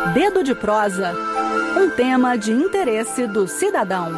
Dedo de prosa, um tema de interesse do cidadão.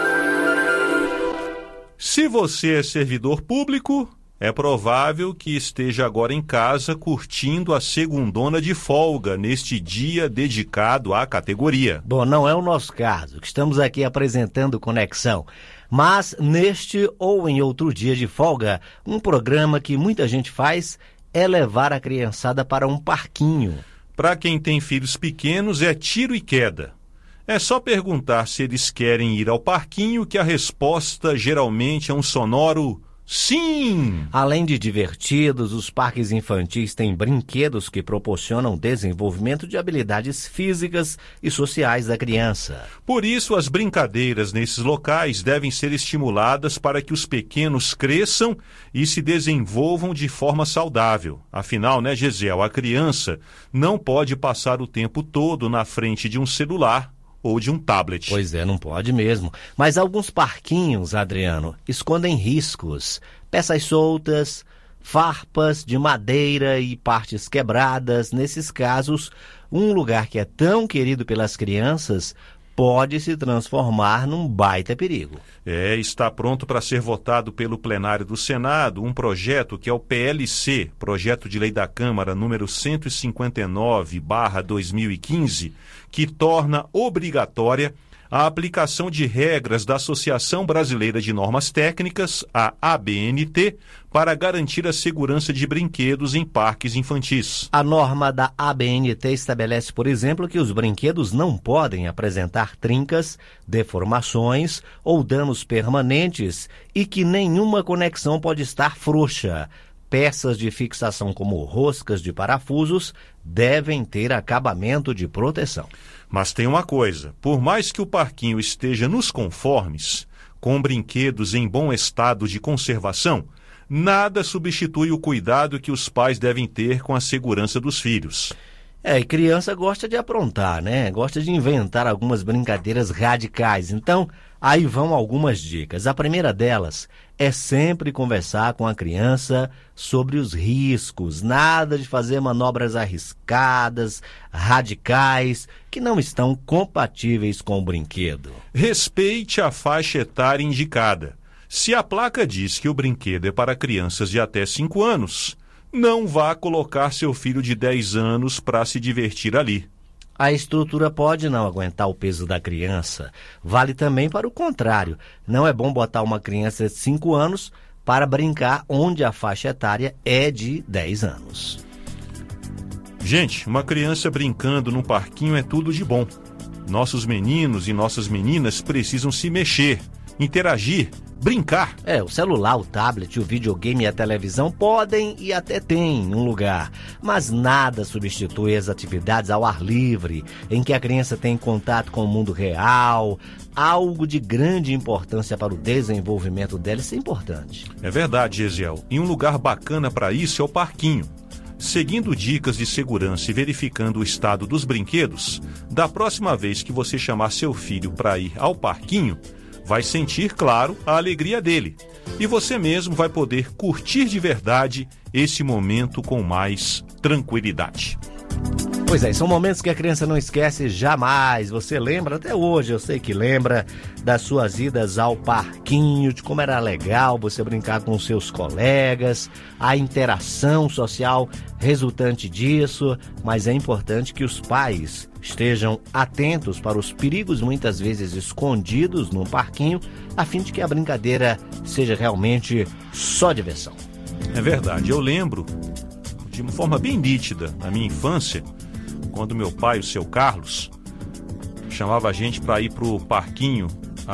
Se você é servidor público, é provável que esteja agora em casa curtindo a segundona de folga neste dia dedicado à categoria. Bom, não é o nosso caso, que estamos aqui apresentando Conexão. Mas neste ou em outro dia de folga, um programa que muita gente faz é levar a criançada para um parquinho. Para quem tem filhos pequenos, é tiro e queda. É só perguntar se eles querem ir ao parquinho que a resposta geralmente é um sonoro sim! Além de divertidos, os parques infantis têm brinquedos que proporcionam desenvolvimento de habilidades físicas e sociais da criança. Por isso, as brincadeiras nesses locais devem ser estimuladas para que os pequenos cresçam e se desenvolvam de forma saudável. Afinal, né, Gesiel, a criança não pode passar o tempo todo na frente de um celular ou de um tablet. Pois é, não pode mesmo. Mas alguns parquinhos, Adriano, escondem riscos. Peças soltas, farpas de madeira e partes quebradas. Nesses casos, um lugar que é tão querido pelas crianças pode se transformar num baita perigo. Está pronto para ser votado pelo plenário do Senado um projeto que é o PLC, Projeto de Lei da Câmara número 159/2015, que torna obrigatória a aplicação de regras da Associação Brasileira de Normas Técnicas, a ABNT, para garantir a segurança de brinquedos em parques infantis. A norma da ABNT estabelece, por exemplo, que os brinquedos não podem apresentar trincas, deformações ou danos permanentes e que nenhuma conexão pode estar frouxa. Peças de fixação como roscas de parafusos devem ter acabamento de proteção. Mas tem uma coisa, por mais que o parquinho esteja nos conformes, com brinquedos em bom estado de conservação, nada substitui o cuidado que os pais devem ter com a segurança dos filhos. E criança gosta de aprontar, né? Gosta de inventar algumas brincadeiras radicais. Então, aí vão algumas dicas. A primeira delas é sempre conversar com a criança sobre os riscos. Nada de fazer manobras arriscadas, radicais, que não estão compatíveis com o brinquedo. Respeite a faixa etária indicada. Se a placa diz que o brinquedo é para crianças de até 5 anos... não vá colocar seu filho de 10 anos para se divertir ali. A estrutura pode não aguentar o peso da criança. Vale também para o contrário. Não é bom botar uma criança de 5 anos para brincar onde a faixa etária é de 10 anos. Gente, uma criança brincando num parquinho é tudo de bom. Nossos meninos e nossas meninas precisam se mexer, interagir, brincar. O celular, o tablet, o videogame e a televisão podem e até têm um lugar, mas nada substitui as atividades ao ar livre, em que a criança tem contato com o mundo real, algo de grande importância para o desenvolvimento dela. Isso é importante. É verdade, Gesiel. E um lugar bacana para isso é o parquinho. Seguindo dicas de segurança e verificando o estado dos brinquedos, da próxima vez que você chamar seu filho para ir ao parquinho, vai sentir, claro, a alegria dele. E você mesmo vai poder curtir de verdade esse momento com mais tranquilidade. Pois é, são momentos que a criança não esquece jamais. Você lembra, até hoje eu sei que lembra, das suas idas ao parquinho, de como era legal você brincar com os seus colegas, a interação social resultante disso, mas é importante que os pais estejam atentos para os perigos muitas vezes escondidos no parquinho, a fim de que a brincadeira seja realmente só diversão. É verdade, eu lembro de uma forma bem nítida na minha infância, quando meu pai, o seu Carlos, chamava a gente para ir para o parquinho,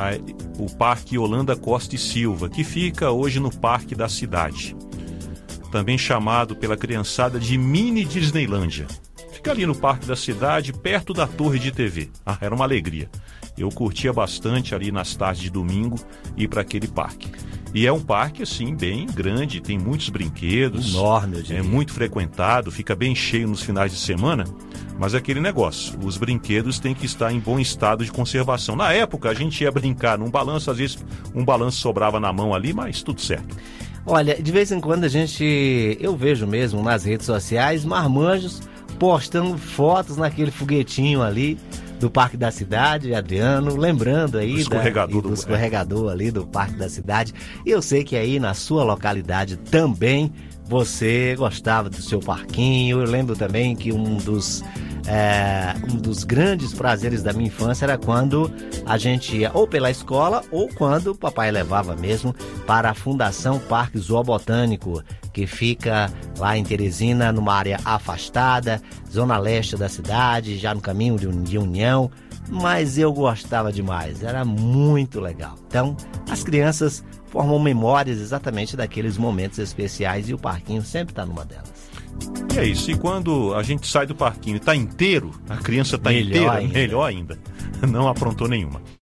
o Parque Holanda Costa e Silva, que fica hoje no Parque da Cidade, também chamado pela criançada de Mini Disneylândia. Fica ali no Parque da Cidade, perto da Torre de TV. Era uma alegria. Eu curtia bastante ali nas tardes de domingo ir para aquele parque. E é um parque, assim, bem grande, tem muitos brinquedos. Enorme, eu diria. É muito frequentado, fica bem cheio nos finais de semana. Mas é aquele negócio, os brinquedos têm que estar em bom estado de conservação. Na época, a gente ia brincar num balanço, às vezes um balanço sobrava na mão ali, mas tudo certo. Olha, de vez em quando eu vejo mesmo nas redes sociais marmanjos postando fotos naquele foguetinho ali do Parque da Cidade, Adriano, lembrando aí do escorregador ali do Parque da Cidade. E eu sei que aí na sua localidade também você gostava do seu parquinho. Eu lembro também que um dos grandes prazeres da minha infância era quando a gente ia ou pela escola ou quando o papai levava mesmo para a Fundação Parque Zoobotânico, que fica lá em Teresina, numa área afastada, zona leste da cidade, já no caminho de União. Mas eu gostava demais, era muito legal. Então, as crianças formam memórias exatamente daqueles momentos especiais e o parquinho sempre está numa delas. E é isso, e quando a gente sai do parquinho e está inteiro, a criança está inteira, melhor ainda, não aprontou nenhuma.